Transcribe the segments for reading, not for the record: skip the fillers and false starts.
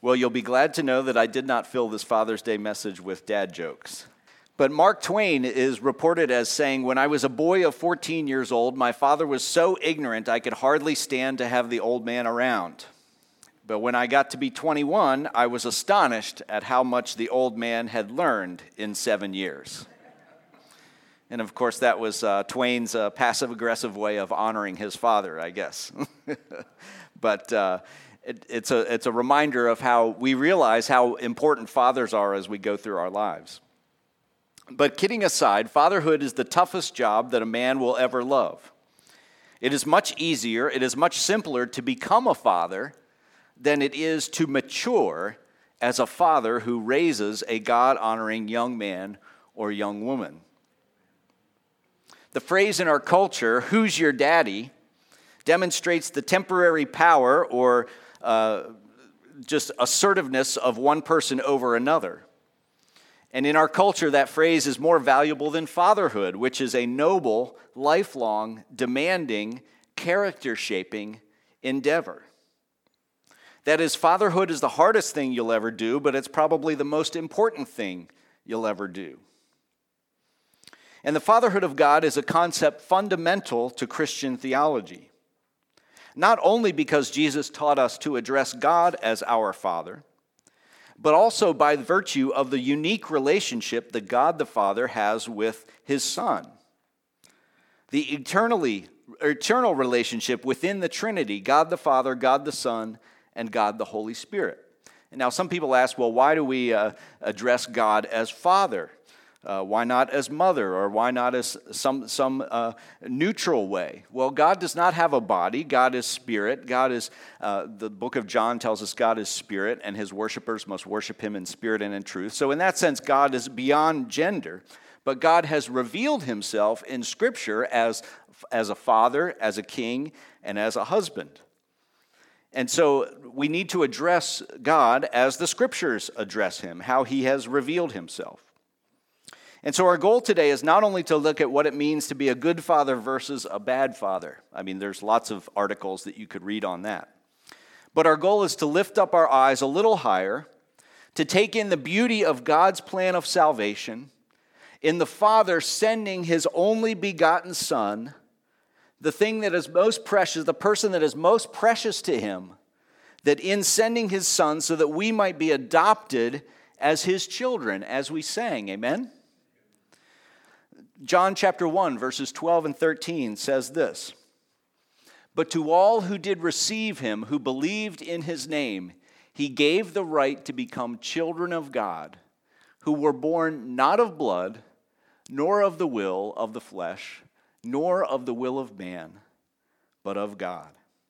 Well, you'll be glad to know that I did not fill this Father's Day message with dad jokes. But Mark Twain is reported as saying, "When I was a boy of 14 years old, my father was so ignorant I could hardly stand to have the old man around. But when I got to be 21, I was astonished at how much the old man had learned in 7 years." And of course, that was Twain's passive-aggressive way of honoring his father, I guess. But it's a reminder of how we realize how important fathers are as we go through our lives. But kidding aside, fatherhood is the toughest job that a man will ever love. It is much easier, it is much simpler to become a father than it is to mature as a father who raises a God-honoring young man or young woman. The phrase in our culture, "Who's your daddy?" demonstrates the temporary power or just assertiveness of one person over another. And in our culture, that phrase is more valuable than fatherhood, which is a noble, lifelong, demanding, character-shaping endeavor. That is, fatherhood is the hardest thing you'll ever do, but it's probably the most important thing you'll ever do. And the fatherhood of God is a concept fundamental to Christian theology. Not only because Jesus taught us to address God as our Father, but also by virtue of the unique relationship that God the Father has with His Son. The eternal relationship within the Trinity, God the Father, God the Son, and God the Holy Spirit. And now some people ask, well, why do we address God as Father? Why not as mother, or why not as some neutral way? Well, God does not have a body. God is spirit. God is, the book of John tells us God is spirit, and his worshipers must worship him in spirit and in truth. So in that sense, God is beyond gender, but God has revealed himself in Scripture as a father, as a king, and as a husband. And so we need to address God as the Scriptures address him, how he has revealed himself. And so our goal today is not only to look at what it means to be a good father versus a bad father. I mean, there's lots of articles that you could read on that. But our goal is to lift up our eyes a little higher, to take in the beauty of God's plan of salvation, in the Father sending his only begotten Son, the thing that is most precious, the person that is most precious to him, that in sending his Son so that we might be adopted as his children, as we sang. Amen? John chapter 1, verses 12 and 13 says this, "But to all who did receive him, who believed in his name, he gave the right to become children of God, who were born not of blood, nor of the will of the flesh, nor of the will of man, but of God."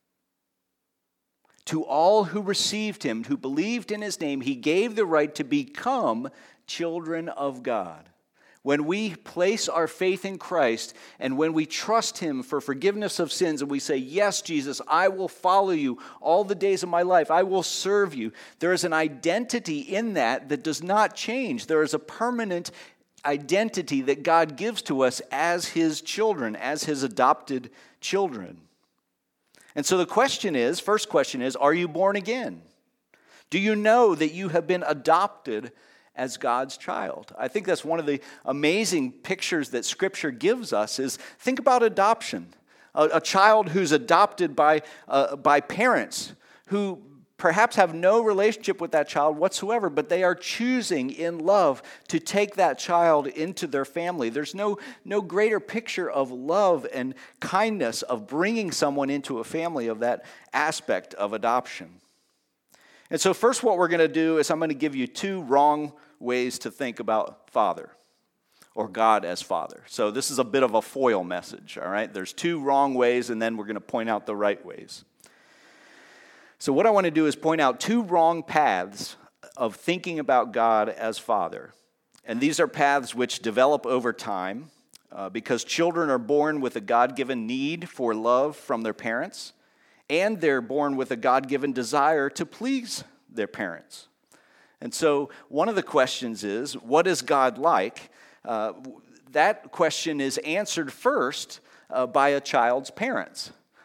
To all who received him, who believed in his name, he gave the right to become children of God. When we place our faith in Christ and when we trust him for forgiveness of sins and we say, "Yes, Jesus, I will follow you all the days of my life. I will serve you," there is an identity in that does not change. There is a permanent identity that God gives to us as his children, as his adopted children. And so the first question is, are you born again? Do you know that you have been adopted as God's child? I think that's one of the amazing pictures that Scripture gives us is, think about adoption. A child who's adopted by parents who perhaps have no relationship with that child whatsoever, but they are choosing in love to take that child into their family. There's no greater picture of love and kindness of bringing someone into a family of that aspect of adoption. And so first what we're going to do is I'm going to give you two wrong ways to think about Father or God as Father. So this is a bit of a foil message, all right? There's two wrong ways, and then we're going to point out the right ways. So what I want to do is point out two wrong paths of thinking about God as Father. And these are paths which develop over time because children are born with a God-given need for love from their parents, and they're born with a God-given desire to please their parents. And so one of the questions is, what is God like? That question is answered first by a child's parents.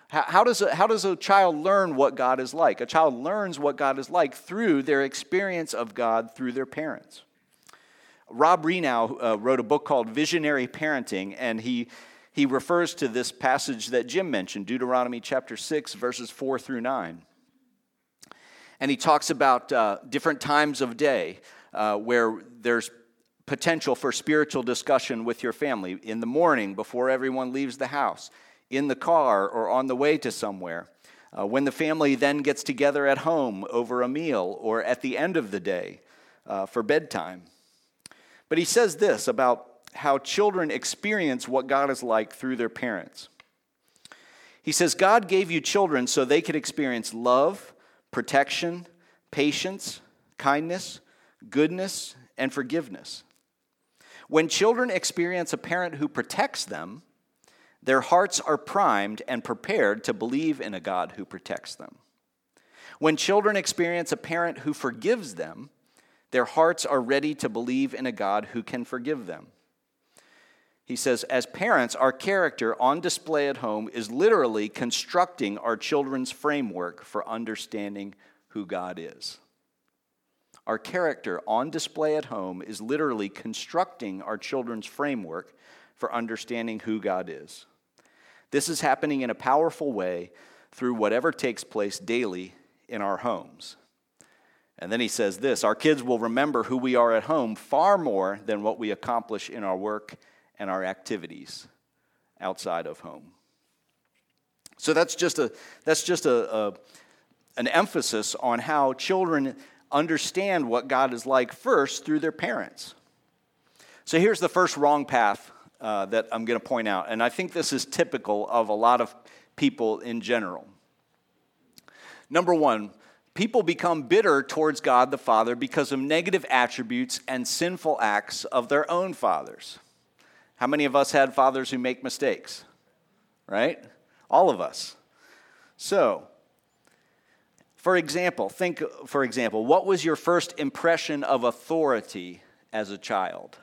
How does a child learn what God is like? A child learns what God is like through their experience of God through their parents. Rob Renow wrote a book called Visionary Parenting, and he refers to this passage that Jim mentioned, Deuteronomy chapter 6, verses 4 through 9. And he talks about different times of day where there's potential for spiritual discussion with your family. In the morning, before everyone leaves the house, in the car, or on the way to somewhere. When the family then gets together at home over a meal, or at the end of the day for bedtime. But he says this about how children experience what God is like through their parents. He says, God gave you children so they could experience love, protection, patience, kindness, goodness, and forgiveness. When children experience a parent who protects them, their hearts are primed and prepared to believe in a God who protects them. When children experience a parent who forgives them, their hearts are ready to believe in a God who can forgive them. He says, as parents, our character on display at home is literally constructing our children's framework for understanding who God is. Our character on display at home is literally constructing our children's framework for understanding who God is. This is happening in a powerful way through whatever takes place daily in our homes. And then he says this, our kids will remember who we are at home far more than what we accomplish in our work and our activities outside of home. So that's just an emphasis on how children understand what God is like first through their parents. So here's the first wrong path that I'm going to point out, and I think this is typical of a lot of people in general. Number one, people become bitter towards God the Father because of negative attributes and sinful acts of their own fathers. How many of us had fathers who make mistakes? Right? All of us. So, for example, what was your first impression of authority as a child?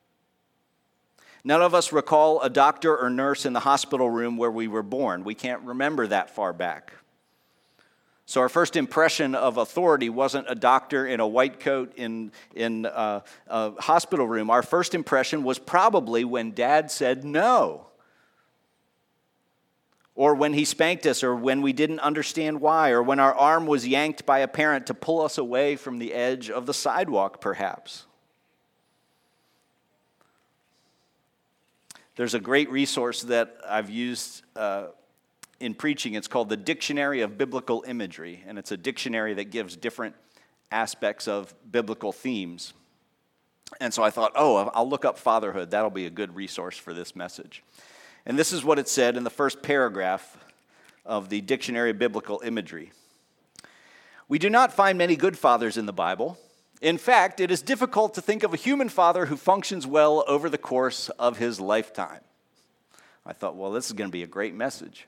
None of us recall a doctor or nurse in the hospital room where we were born. We can't remember that far back. So our first impression of authority wasn't a doctor in a white coat in a hospital room. Our first impression was probably when Dad said no, or when he spanked us, or when we didn't understand why, or when our arm was yanked by a parent to pull us away from the edge of the sidewalk, perhaps. There's a great resource that I've used in preaching. It's called the Dictionary of Biblical Imagery, and it's a dictionary that gives different aspects of biblical themes. And so I thought, I'll look up fatherhood. That'll be a good resource for this message. And this is what it said in the first paragraph of the Dictionary of Biblical Imagery. We do not find many good fathers in the Bible. In fact, it is difficult to think of a human father who functions well over the course of his lifetime. I thought, well, this is going to be a great message.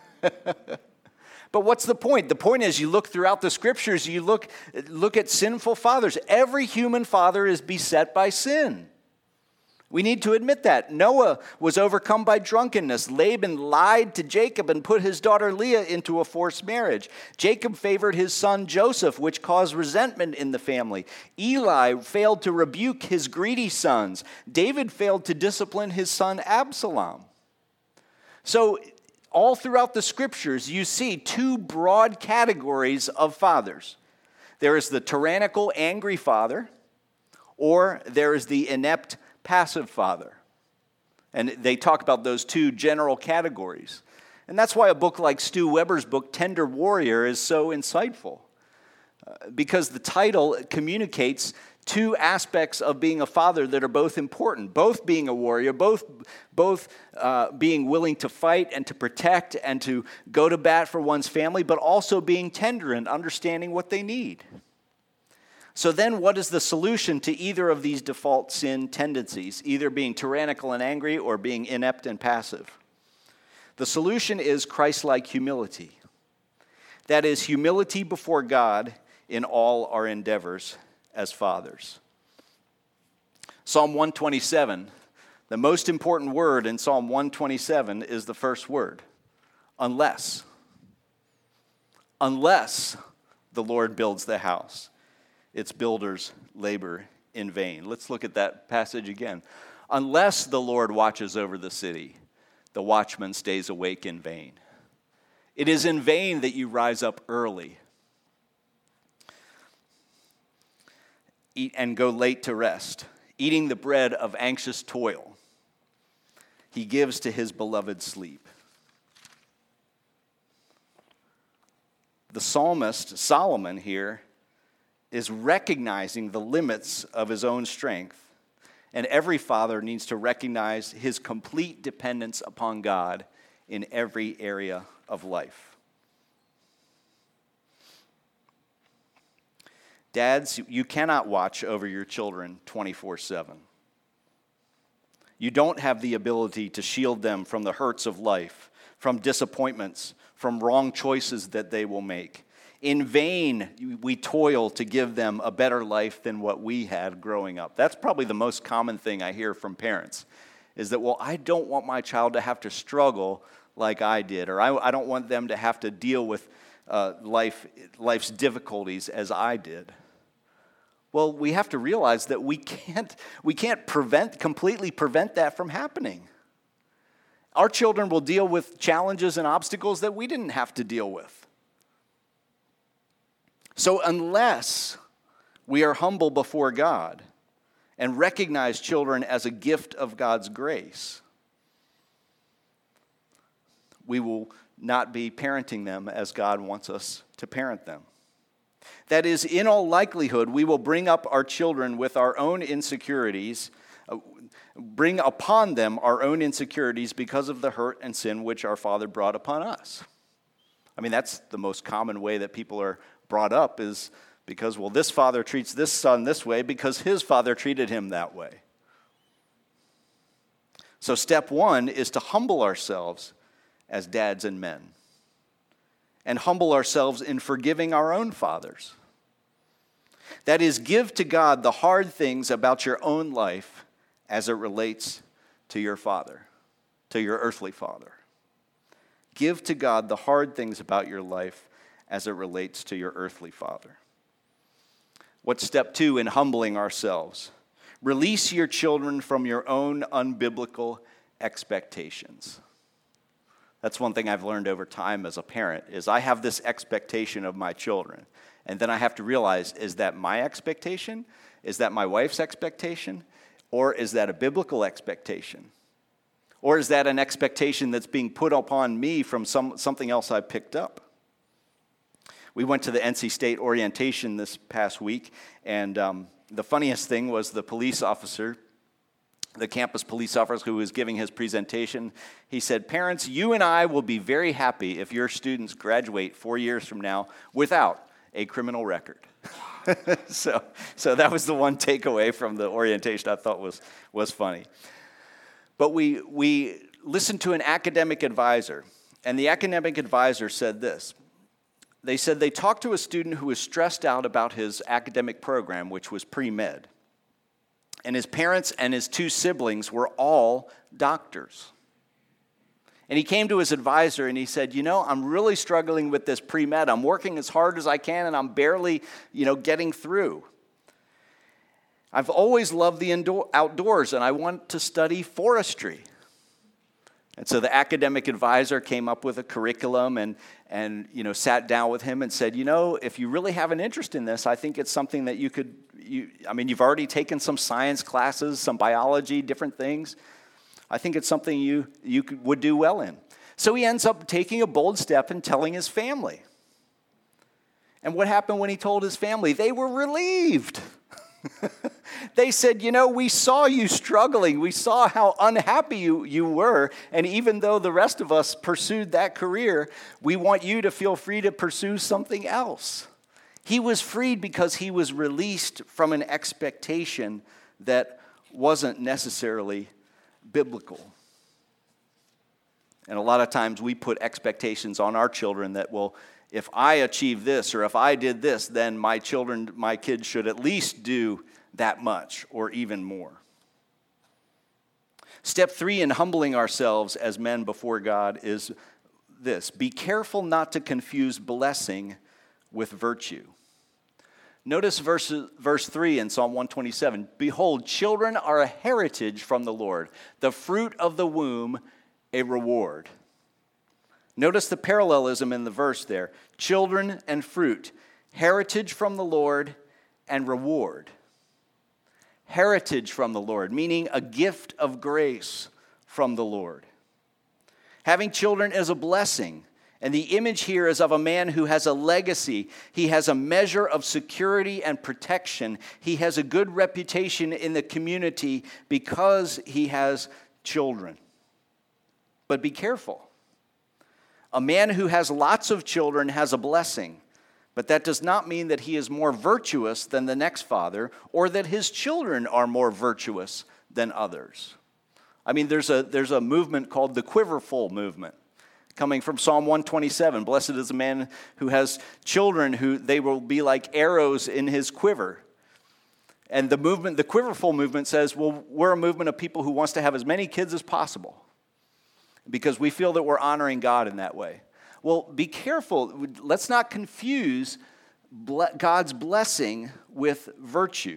But what's the point? The point is, you look throughout the scriptures, you look at sinful fathers. Every human father is beset by sin. We need to admit that. Noah was overcome by drunkenness. Laban lied to Jacob and put his daughter Leah into a forced marriage. Jacob favored his son Joseph, which caused resentment in the family. Eli failed to rebuke his greedy sons. David failed to discipline his son Absalom. So all throughout the scriptures, you see two broad categories of fathers. There is the tyrannical, angry father, or there is the inept, passive father. And they talk about those two general categories. And that's why a book like Stu Weber's book, Tender Warrior, is so insightful. Because the title communicates two aspects of being a father that are both important. Both being a warrior, both being willing to fight and to protect and to go to bat for one's family, but also being tender and understanding what they need. So then what is the solution to either of these default sin tendencies, either being tyrannical and angry or being inept and passive? The solution is Christ-like humility. That is, humility before God in all our endeavors as fathers. Psalm 127, the most important word in Psalm 127 is the first word. Unless the Lord builds the house, its builders labor in vain. Let's look at that passage again. Unless the Lord watches over the city, the watchman stays awake in vain. It is in vain that you rise up early, eat and go late to rest, eating the bread of anxious toil. He gives to his beloved sleep. The psalmist, Solomon here, is recognizing the limits of his own strength. And every father needs to recognize his complete dependence upon God in every area of life. Dads, you cannot watch over your children 24/7. You don't have the ability to shield them from the hurts of life, from disappointments, from wrong choices that they will make. In vain, we toil to give them a better life than what we had growing up. That's probably the most common thing I hear from parents, is that, well, I don't want my child to have to struggle like I did, or I don't want them to have to deal with life's difficulties as I did. Well, we have to realize that we can't completely prevent that from happening. Our children will deal with challenges and obstacles that we didn't have to deal with. So unless we are humble before God and recognize children as a gift of God's grace, we will not be parenting them as God wants us to parent them. That is, in all likelihood, we will bring up our children with our own insecurities, bring upon them our own insecurities because of the hurt and sin which our Father brought upon us. I mean, that's the most common way that people are brought up, is because, well, this father treats this son this way because his father treated him that way. So step one is to humble ourselves as dads and men, and humble ourselves in forgiving our own fathers. That is, give to God the hard things about your own life as it relates to your father, to your earthly father. Give to God the hard things about your life as it relates to your earthly father. What's step two in humbling ourselves? Release your children from your own unbiblical expectations. That's one thing I've learned over time as a parent, is I have this expectation of my children. And then I have to realize, is that my expectation? Is that my wife's expectation? Or is that a biblical expectation? Or is that an expectation that's being put upon me from something else I picked up? We went to the NC State orientation this past week, and the funniest thing was the police officer, the campus police officer who was giving his presentation. He said, "Parents, you and I will be very happy if your students graduate 4 years from now without a criminal record." So that was the one takeaway from the orientation I thought was funny. But we listened to an academic advisor, and the academic advisor said this. They said they talked to a student who was stressed out about his academic program, which was pre-med. And his parents and his two siblings were all doctors. And he came to his advisor and he said, I'm really struggling with this pre-med. I'm working as hard as I can and I'm barely, getting through. I've always loved the outdoors and I want to study forestry. And so the academic advisor came up with a curriculum and sat down with him and said, if you really have an interest in this, I think it's something that you've already taken some science classes, some biology, different things. I think it's something you would do well in. So he ends up taking a bold step and telling his family. And what happened when he told his family? They were relieved. They said, we saw you struggling. We saw how unhappy you were. And even though the rest of us pursued that career, we want you to feel free to pursue something else. He was freed because he was released from an expectation that wasn't necessarily biblical. And a lot of times we put expectations on our children that, well, if I achieve this or if I did this, then my kids should at least do that much or even more. Step 3 in humbling ourselves as men before God is this: be careful not to confuse blessing with virtue. Notice verse 3 in Psalm 127. Behold, children are a heritage from the Lord, the fruit of the womb a reward. Notice the parallelism in the verse there. Children and fruit, heritage from the Lord and reward. Heritage from the Lord, meaning a gift of grace from the Lord. Having children is a blessing. And the image here is of a man who has a legacy. He has a measure of security and protection. He has a good reputation in the community because he has children. But be careful. A man who has lots of children has a blessing, but that does not mean that he is more virtuous than the next father or that his children are more virtuous than others. I mean, there's a movement called the quiverful movement, coming from Psalm 127. Blessed is the man who has children who they will be like arrows in his quiver. And the quiverful movement says, well, we're a movement of people who wants to have as many kids as possible because we feel that we're honoring God in that way. Well, be careful. Let's not confuse God's blessing with virtue.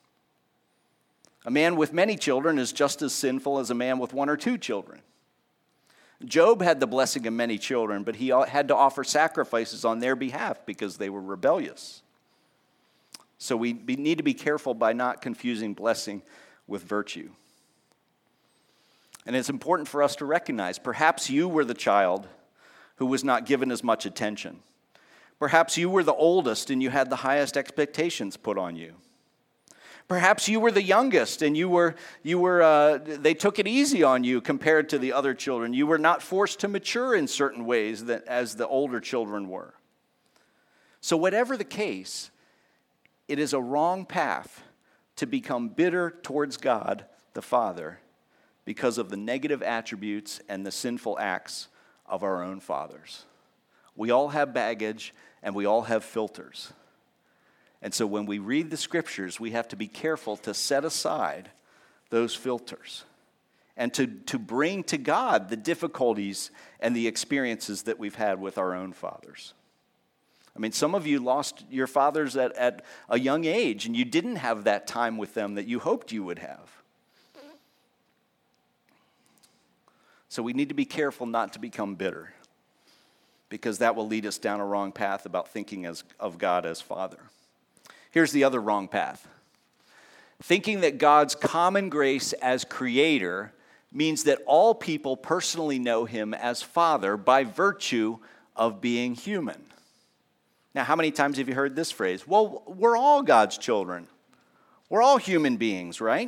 A man with many children is just as sinful as a man with one or two children. Job had the blessing of many children, but he had to offer sacrifices on their behalf because they were rebellious. So we need to be careful by not confusing blessing with virtue. And it's important for us to recognize, perhaps you were the child who was not given as much attention. Perhaps you were the oldest and you had the highest expectations put on you. Perhaps you were the youngest and they took it easy on you compared to the other children. You were not forced to mature in certain ways as the older children were. So whatever the case, it is a wrong path to become bitter towards God the Father because of the negative attributes and the sinful acts of our own fathers. We all have baggage and we all have filters. And so when we read the scriptures, we have to be careful to set aside those filters and to bring to God the difficulties and the experiences that we've had with our own fathers. I mean, some of you lost your fathers at a young age, and you didn't have that time with them that you hoped you would have. So we need to be careful not to become bitter, because that will lead us down a wrong path about thinking of God as Father. Here's the other wrong path. Thinking that God's common grace as Creator means that all people personally know Him as Father by virtue of being human. Now, how many times have you heard this phrase? Well, we're all God's children. We're all human beings, right?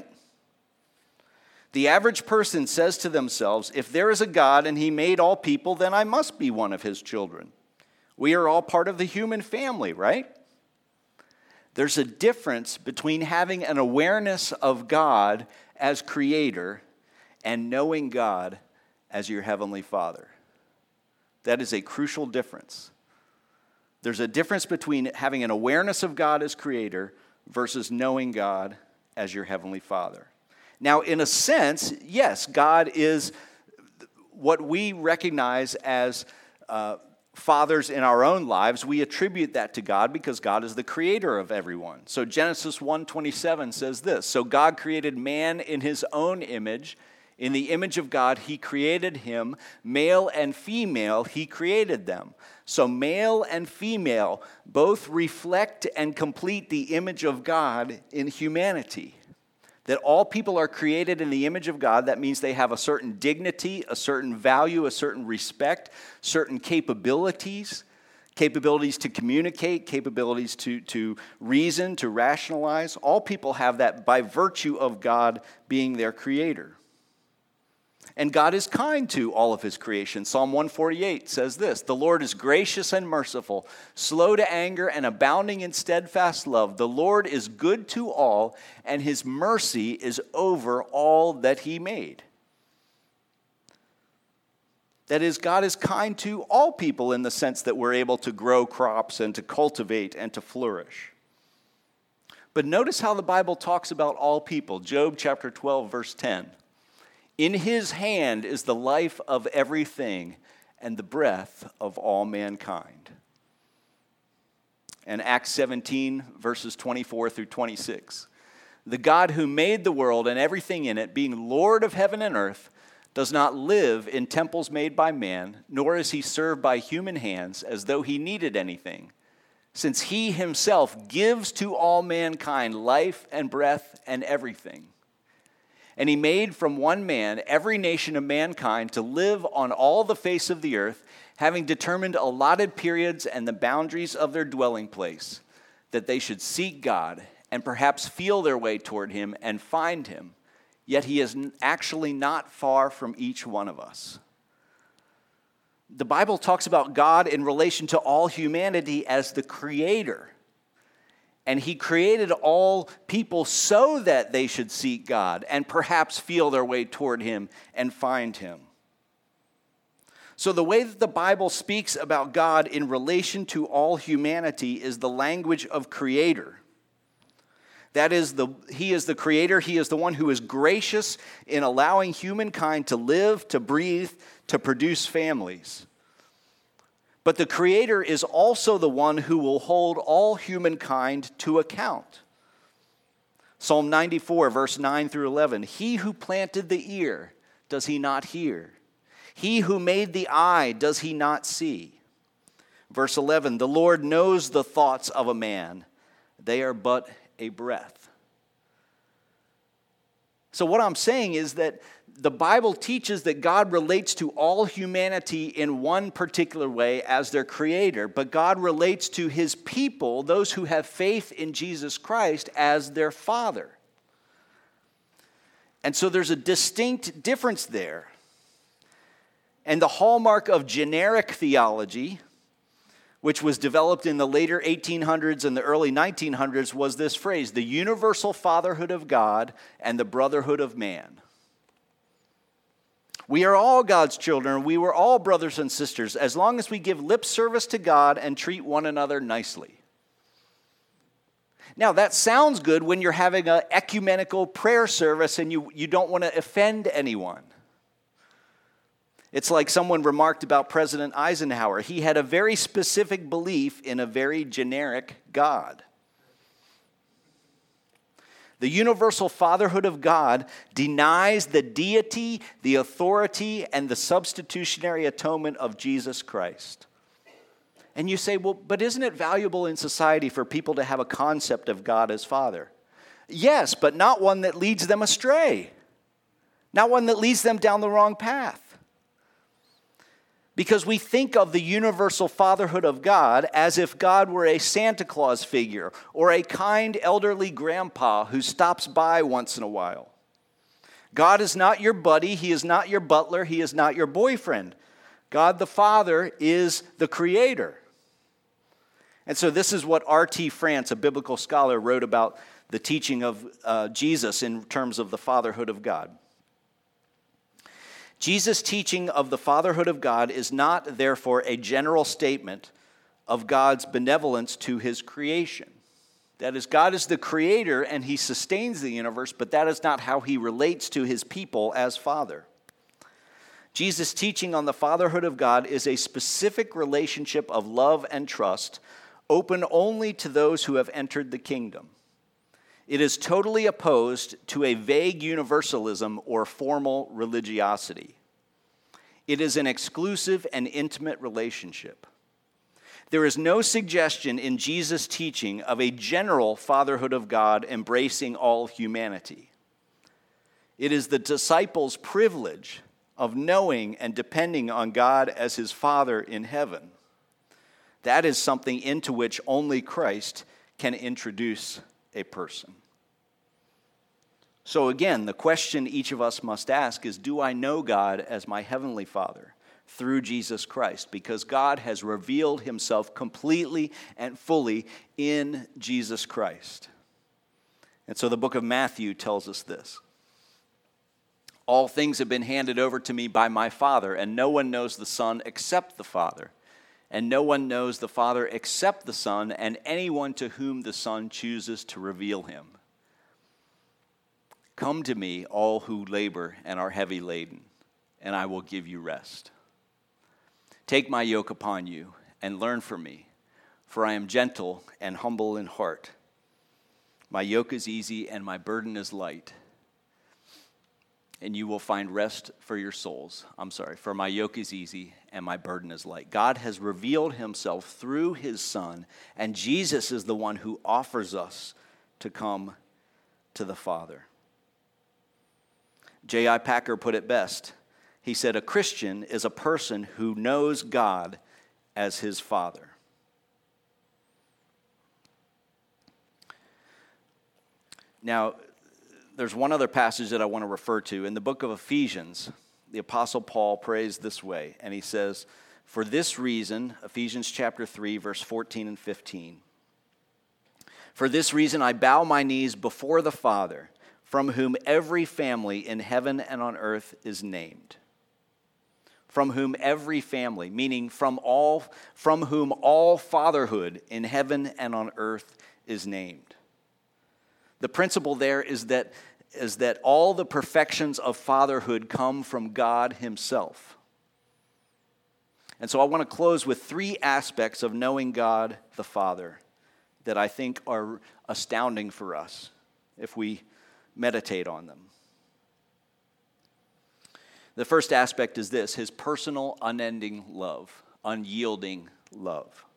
The average person says to themselves, if there is a God and He made all people, then I must be one of His children. We are all part of the human family, right? There's a difference between having an awareness of God as Creator and knowing God as your Heavenly Father. That is a crucial difference. There's a difference between having an awareness of God as Creator versus knowing God as your Heavenly Father. Now, in a sense, yes, God is what we recognize as fathers in our own lives. We attribute that to God because God is the creator of everyone. So Genesis 1:27 says this, so God created man in His own image. In the image of God, He created him. Male and female, He created them. So male and female both reflect and complete the image of God in humanity. That all people are created in the image of God. That means they have a certain dignity, a certain value, a certain respect, certain capabilities to communicate, capabilities to reason, to rationalize. All people have that by virtue of God being their creator. And God is kind to all of His creation. Psalm 148 says this, the Lord is gracious and merciful, slow to anger and abounding in steadfast love. The Lord is good to all, and His mercy is over all that He made. That is, God is kind to all people in the sense that we're able to grow crops and to cultivate and to flourish. But notice how the Bible talks about all people. Job chapter 12, verse 10. In His hand is the life of everything, and the breath of all mankind. And Acts 17, verses 24 through 26. The God who made the world and everything in it, being Lord of heaven and earth, does not live in temples made by man, nor is he served by human hands as though he needed anything, since he himself gives to all mankind life and breath and everything. And he made from one man every nation of mankind to live on all the face of the earth, having determined allotted periods and the boundaries of their dwelling place, that they should seek God and perhaps feel their way toward him and find him. Yet he is actually not far from each one of us. The Bible talks about God in relation to all humanity as the creator. And he created all people so that they should seek God and perhaps feel their way toward him and find him. So the way that the Bible speaks about God in relation to all humanity is the language of creator. That is, he is the creator. He is the one who is gracious in allowing humankind to live, to breathe, to produce families. But the creator is also the one who will hold all humankind to account. Psalm 94, verse 9 through 11. He who planted the ear, does he not hear? He who made the eye, does he not see? Verse 11. The Lord knows the thoughts of a man. They are but a breath. So what I'm saying is that the Bible teaches that God relates to all humanity in one particular way as their creator, but God relates to his people, those who have faith in Jesus Christ, as their father. And so there's a distinct difference there. And the hallmark of generic theology, which was developed in the later 1800s and the early 1900s, was this phrase: the universal fatherhood of God and the brotherhood of man. We are all God's children. We were all brothers and sisters as long as we give lip service to God and treat one another nicely. Now, that sounds good when you're having an ecumenical prayer service and you don't want to offend anyone. It's like someone remarked about President Eisenhower. He had a very specific belief in a very generic God. The universal fatherhood of God denies the deity, the authority, and the substitutionary atonement of Jesus Christ. And you say, well, but isn't it valuable in society for people to have a concept of God as Father? Yes, but not one that leads them astray. Not one that leads them down the wrong path. Because we think of the universal fatherhood of God as if God were a Santa Claus figure or a kind elderly grandpa who stops by once in a while. God is not your buddy. He is not your butler. He is not your boyfriend. God the Father is the creator. And so this is what R.T. France, a biblical scholar, wrote about the teaching of Jesus in terms of the fatherhood of God. Jesus' teaching of the fatherhood of God is not, therefore, a general statement of God's benevolence to his creation. That is, God is the creator and he sustains the universe, but that is not how he relates to his people as Father. Jesus' teaching on the fatherhood of God is a specific relationship of love and trust, open only to those who have entered the kingdom. It is totally opposed to a vague universalism or formal religiosity. It is an exclusive and intimate relationship. There is no suggestion in Jesus' teaching of a general fatherhood of God embracing all humanity. It is the disciples' privilege of knowing and depending on God as his Father in heaven. That is something into which only Christ can introduce a person. So again, the question each of us must ask is, do I know God as my heavenly Father through Jesus Christ? Because God has revealed himself completely and fully in Jesus Christ. And so the book of Matthew tells us this. All things have been handed over to me by my Father, and no one knows the Son except the Father. And no one knows the Father except the Son, and anyone to whom the Son chooses to reveal him. Come to me, all who labor and are heavy laden, and I will give you rest. Take my yoke upon you and learn from me, for I am gentle and humble in heart. My yoke is easy and my burden is light, and you will find rest for your souls. For my yoke is easy and my burden is light. God has revealed himself through his Son, and Jesus is the one who offers us to come to the Father. J.I. Packer put it best. He said, a Christian is a person who knows God as his Father. Now, there's one other passage that I want to refer to. In the book of Ephesians, the Apostle Paul prays this way, and he says, for this reason, Ephesians chapter 3, verse 14 and 15, for this reason I bow my knees before the Father, from whom every family in heaven and on earth is named. From whom every family, meaning from whom all fatherhood in heaven and on earth is named. The principle there is that all the perfections of fatherhood come from God himself. And so I want to close with three aspects of knowing God the Father that I think are astounding for us if we meditate on them. The first aspect is this: his personal, unending love, unyielding love.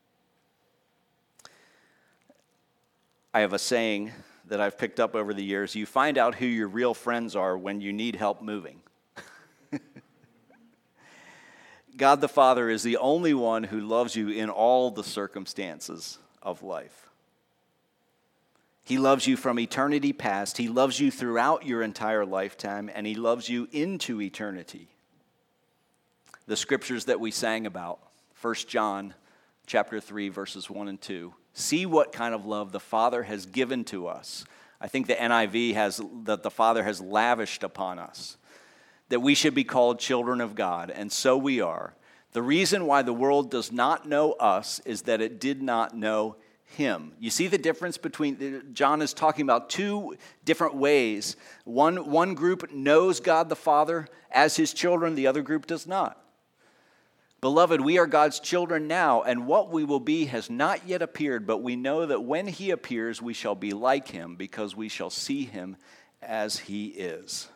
I have a saying that I've picked up over the years: you find out who your real friends are when you need help moving. God the Father is the only one who loves you in all the circumstances of life. He loves you from eternity past. He loves you throughout your entire lifetime, and he loves you into eternity. The scriptures that we sang about, 1 John chapter 3, verses 1 and 2, see what kind of love the Father has given to us. I think the NIV has that the Father has lavished upon us, that we should be called children of God, and so we are. The reason why the world does not know us is that it did not know him. You see the difference between, John is talking about two different ways. One group knows God the Father as his children, the other group does not. Beloved, we are God's children now, and what we will be has not yet appeared, but we know that when he appears, we shall be like him, because we shall see him as he is.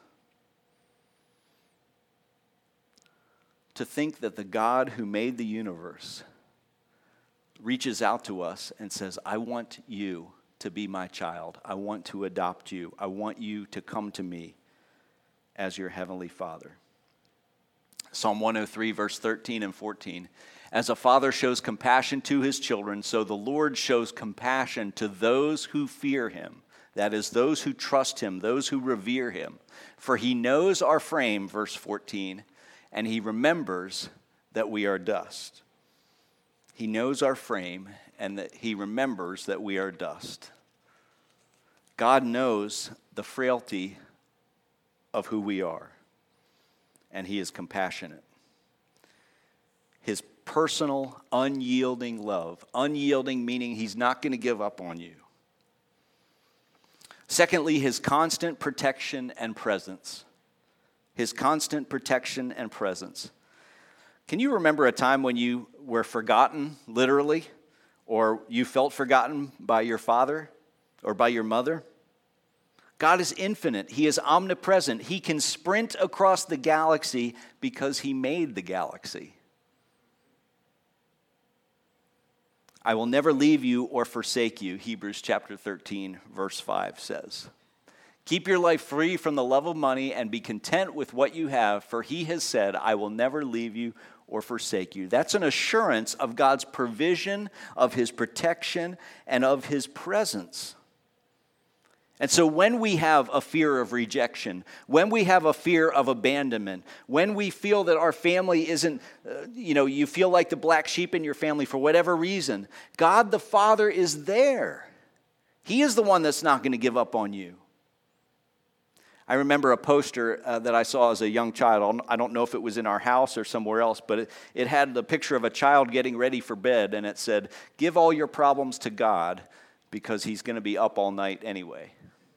To think that the God who made the universe reaches out to us and says, I want you to be my child. I want to adopt you. I want you to come to me as your heavenly Father. Psalm 103, verse 13 and 14. As a father shows compassion to his children, so the Lord shows compassion to those who fear him. That is, those who trust him, those who revere him. For he knows our frame, verse 14, and he remembers that we are dust. He knows our frame, and that he remembers that we are dust. God knows the frailty of who we are, and he is compassionate. His personal, unyielding love. Unyielding meaning he's not going to give up on you. Secondly, his constant protection and presence. His constant protection and presence. Can you remember a time when you were forgotten, literally, or you felt forgotten by your father or by your mother? God is infinite. He is omnipresent. He can sprint across the galaxy because he made the galaxy. I will never leave you or forsake you, Hebrews chapter 13, verse 5 says. Keep your life free from the love of money and be content with what you have, for he has said, I will never leave you or forsake you. That's an assurance of God's provision, of his protection, and of his presence. And so when we have a fear of rejection, when we have a fear of abandonment, when we feel that our family isn't, you feel like the black sheep in your family for whatever reason, God the Father is there. He is the one that's not going to give up on you. I remember a poster that I saw as a young child. I don't know if it was in our house or somewhere else, but it had the picture of a child getting ready for bed, and it said, give all your problems to God because he's going to be up all night anyway.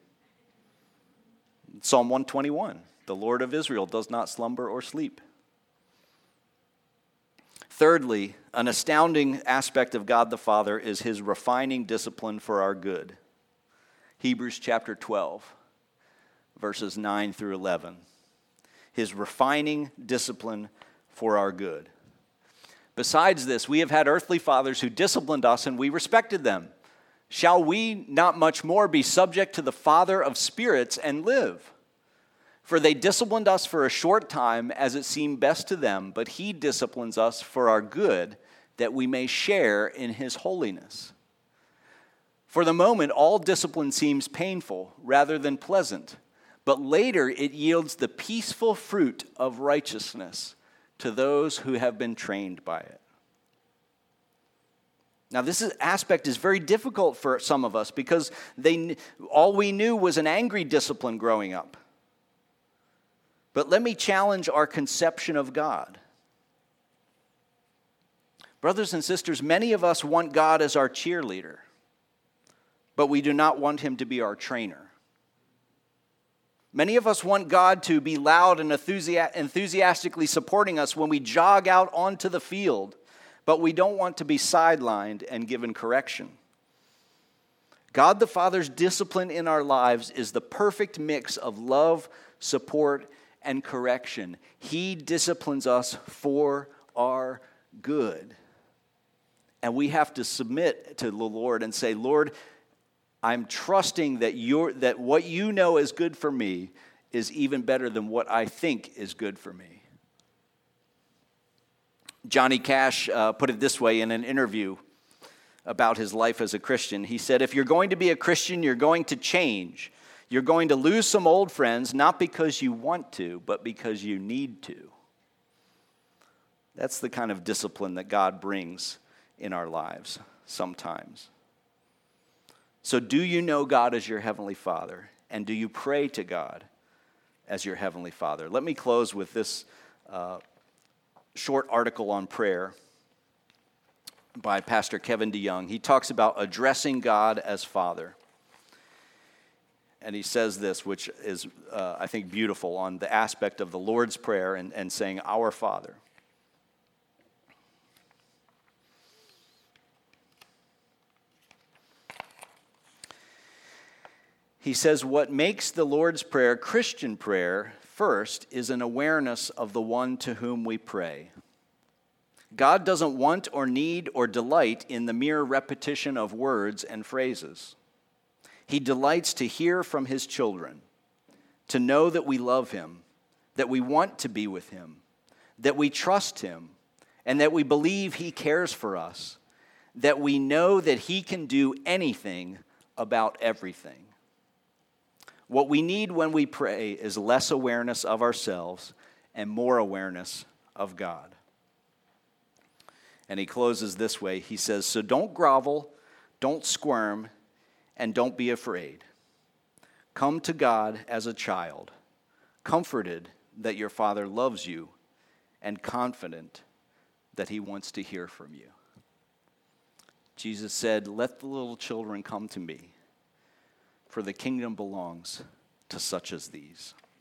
Psalm 121, the Lord of Israel does not slumber or sleep. Thirdly, an astounding aspect of God the Father is his refining discipline for our good. Hebrews chapter 12, verses 9 through 11. His refining discipline for our good. Besides this, we have had earthly fathers who disciplined us and we respected them. Shall we not much more be subject to the Father of spirits and live? For they disciplined us for a short time as it seemed best to them, but he disciplines us for our good, that we may share in his holiness. For the moment, all discipline seems painful rather than pleasant, but later it yields the peaceful fruit of righteousness to those who have been trained by it. Now, this aspect is very difficult for some of us because all we knew was an angry discipline growing up. But let me challenge our conception of God. Brothers and sisters, many of us want God as our cheerleader, but we do not want him to be our trainer. Many of us want God to be loud and enthusiastically supporting us when we jog out onto the field, but we don't want to be sidelined and given correction. God the Father's discipline in our lives is the perfect mix of love, support, and correction. He disciplines us for our good. And we have to submit to the Lord and say, Lord, I'm trusting that what you know is good for me is even better than what I think is good for me. Johnny Cash put it this way in an interview about his life as a Christian. He said, if you're going to be a Christian, you're going to change. You're going to lose some old friends, not because you want to, but because you need to. That's the kind of discipline that God brings in our lives sometimes. So do you know God as your Heavenly Father? And do you pray to God as your Heavenly Father? Let me close with this short article on prayer by Pastor Kevin DeYoung. He talks about addressing God as Father. And he says this, which is, I think, beautiful on the aspect of the Lord's Prayer and saying, Our Father. He says, what makes the Lord's Prayer Christian prayer first is an awareness of the one to whom we pray. God doesn't want or need or delight in the mere repetition of words and phrases. He delights to hear from his children, to know that we love him, that we want to be with him, that we trust him, and that we believe he cares for us, that we know that he can do anything about everything. What we need when we pray is less awareness of ourselves and more awareness of God. And he closes this way. He says, so don't grovel, don't squirm, and don't be afraid. Come to God as a child, comforted that your Father loves you and confident that he wants to hear from you. Jesus said, let the little children come to me, for the kingdom belongs to such as these.